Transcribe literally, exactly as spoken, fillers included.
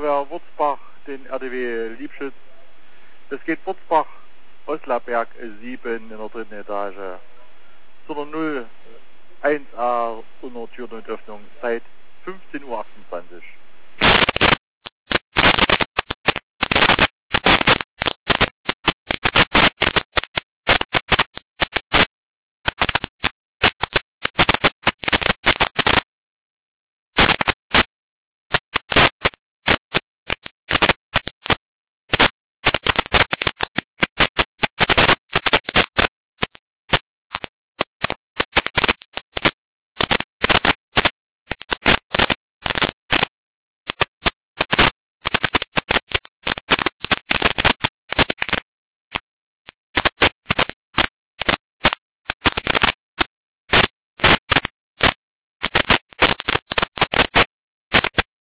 Feuerwehr Wurzbach, den R D W Liebschütz. Es geht Wurzbach, Oslaberg sieben in der dritten Etage. Zu der null eins a unter Tür und Öffnung seit fünfzehn Uhr achtundzwanzig.